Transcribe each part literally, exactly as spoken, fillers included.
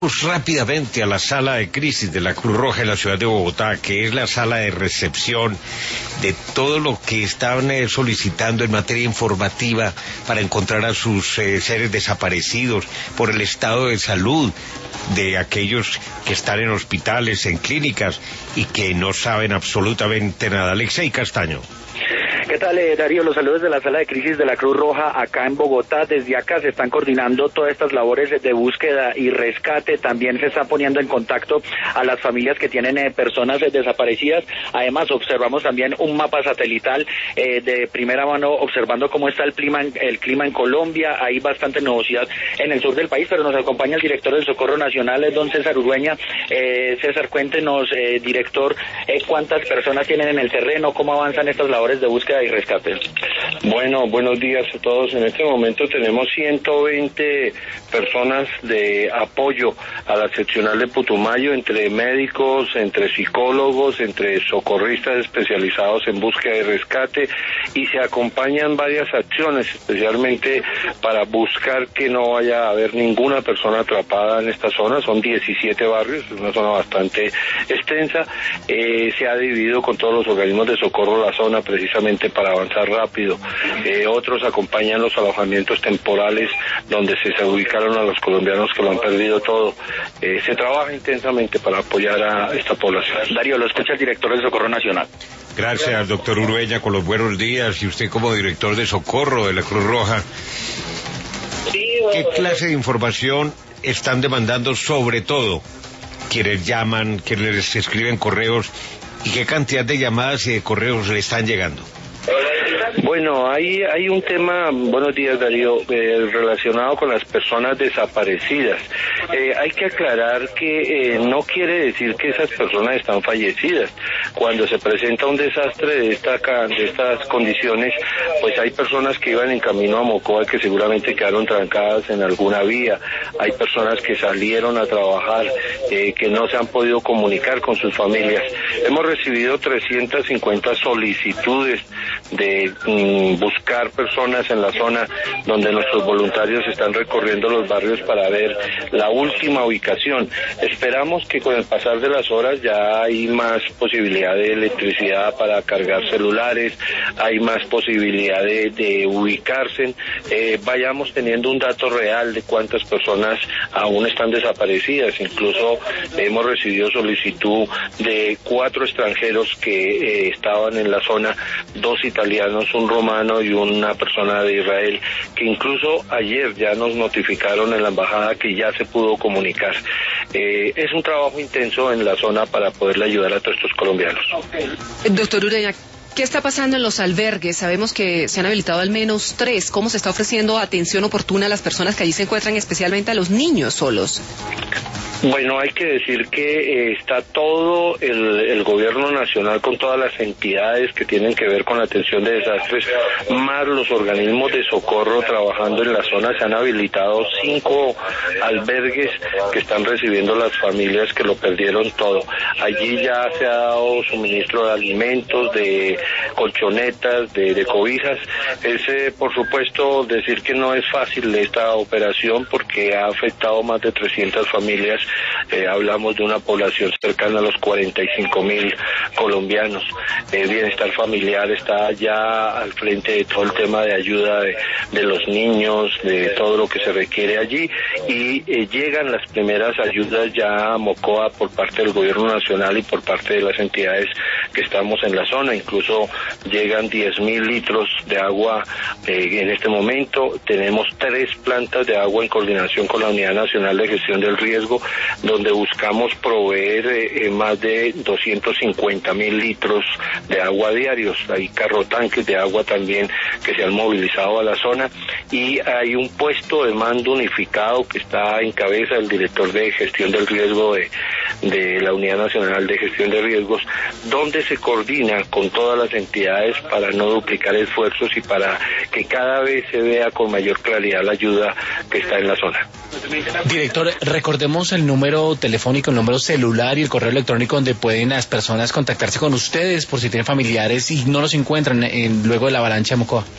Vamos rápidamente a la sala de crisis de la Cruz Roja en la ciudad de Bogotá, que es la sala de recepción de todo lo que están eh, solicitando en materia informativa para encontrar a sus eh, seres desaparecidos, por el estado de salud de aquellos que están en hospitales, en clínicas y que no saben absolutamente nada. Alexei Castaño. ¿Qué tal, eh, Darío? Los saludos de la sala de crisis de la Cruz Roja acá en Bogotá. Desde acá se están coordinando todas estas labores de búsqueda y rescate. También se está poniendo en contacto a las familias que tienen eh, personas eh, desaparecidas. Además, observamos también un mapa satelital eh, de primera mano, observando cómo está el clima, en, el clima en Colombia. Hay bastante nubosidad en el sur del país, pero nos acompaña el director del Socorro Nacional, eh, don César Urueña. Eh, César, cuéntenos, eh, director, eh, cuántas personas tienen en el terreno, cómo avanzan estas labores de búsqueda y rescate. Bueno, buenos días a todos. En este momento tenemos ciento veinte personas de apoyo a la seccional de Putumayo, entre médicos, entre psicólogos, entre socorristas especializados en búsqueda y rescate, y se acompañan varias acciones, especialmente para buscar que no vaya a haber ninguna persona atrapada en esta zona. Son diecisiete barrios, es una zona bastante extensa. Eh, se ha dividido con todos los organismos de socorro la zona precisamente para avanzar rápido. Eh, otros acompañan los alojamientos temporales donde se, se ubicaron a los colombianos que lo han perdido todo. Eh, se trabaja intensamente para apoyar a esta población. Darío, lo escucha el director del Socorro Nacional. Gracias, doctor Urueña, con los buenos días. Y usted como director de Socorro de la Cruz Roja, ¿qué clase de información están demandando, sobre todo quienes llaman, quienes les escriben correos, y qué cantidad de llamadas y de correos le están llegando? Bueno, hay hay un tema, buenos días Darío, eh, relacionado con las personas desaparecidas. Eh, hay que aclarar que eh, no quiere decir que esas personas están fallecidas. Cuando se presenta un desastre de, esta, de estas condiciones, pues hay personas que iban en camino a Mocoa que seguramente quedaron trancadas en alguna vía. Hay personas que salieron a trabajar, eh, que no se han podido comunicar con sus familias. Hemos recibido trescientas cincuenta solicitudes de mm, buscar personas en la zona donde nuestros voluntarios están recorriendo los barrios para ver la última ubicación. Esperamos que con el pasar de las horas ya hay más posibilidad de electricidad para cargar celulares, hay más posibilidad de, de ubicarse, eh, vayamos teniendo un dato real de cuántas personas aún están desaparecidas. Incluso hemos recibido solicitud de cuatro extranjeros que eh, estaban en la zona, dos italianos, un romano y una persona de Israel, que incluso ayer ya nos notificaron en la embajada que ya se pudo comunicar. Eh, es un trabajo intenso en la zona para poderle ayudar a todos estos colombianos. Doctor Ureña, ¿qué está pasando en los albergues? Sabemos que se han habilitado al menos tres. ¿Cómo se está ofreciendo atención oportuna a las personas que allí se encuentran, especialmente a los niños solos? Bueno, hay que decir que eh, está todo el, el gobierno nacional con todas las entidades que tienen que ver con la atención de desastres, más los organismos de socorro trabajando en la zona. Se han habilitado cinco albergues que están recibiendo las familias que lo perdieron todo. Allí ya se ha dado suministro de alimentos, de colchonetas, de, de cobijas. Es, eh, por supuesto, decir que no es fácil esta operación porque ha afectado más de trescientas familias. Eh, hablamos de una población cercana a los cuarenta y cinco mil colombianos. El eh, bienestar familiar está ya al frente de todo el tema de ayuda de, de los niños, de todo lo que se requiere allí, y eh, llegan las primeras ayudas ya a Mocoa por parte del gobierno nacional y por parte de las entidades que estamos en la zona. Incluso llegan diez mil litros de agua eh, en este momento. Tenemos tres plantas de agua en coordinación con la Unidad Nacional de Gestión del Riesgo, donde buscamos proveer eh, más de doscientos cincuenta mil litros de agua diarios. Hay carrotanques de agua también que se han movilizado a la zona, y hay un puesto de mando unificado que está en cabeza del director de gestión del riesgo de, de la Unidad Nacional de Gestión de Riesgos, donde se coordina con todas las entidades para no duplicar esfuerzos y para que cada vez se vea con mayor claridad la ayuda que está en la zona. Director, recordemos el número telefónico, el número celular y el correo electrónico donde pueden las personas contactarse con ustedes por si tienen familiares y no los encuentran en, luego de la avalancha de Mocoa.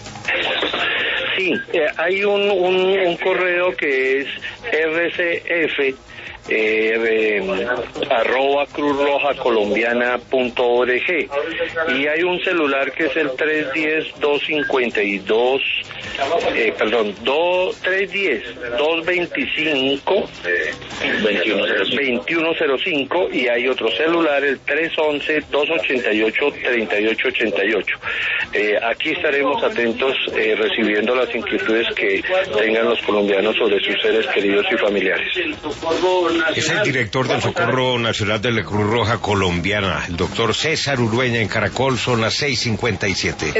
Sí, eh, hay un, un, un correo que es R C F eh, eh, arroba cruz roja colombiana punto org, y hay un celular que es el tres uno cero, dos cinco dos, eh, perdón, tres uno cero, dos veinticinco, veintiuno cero cinco, y hay otro celular, el tres once, dos ochenta y ocho, treinta y ocho ochenta y ocho. Eh, aquí estaremos atentos eh, recibiendo las inquietudes que tengan los colombianos sobre sus seres queridos y familiares. Es el director del Socorro Nacional de la Cruz Roja Colombiana, el doctor César Urueña en Caracol. Son las seis cincuenta y siete.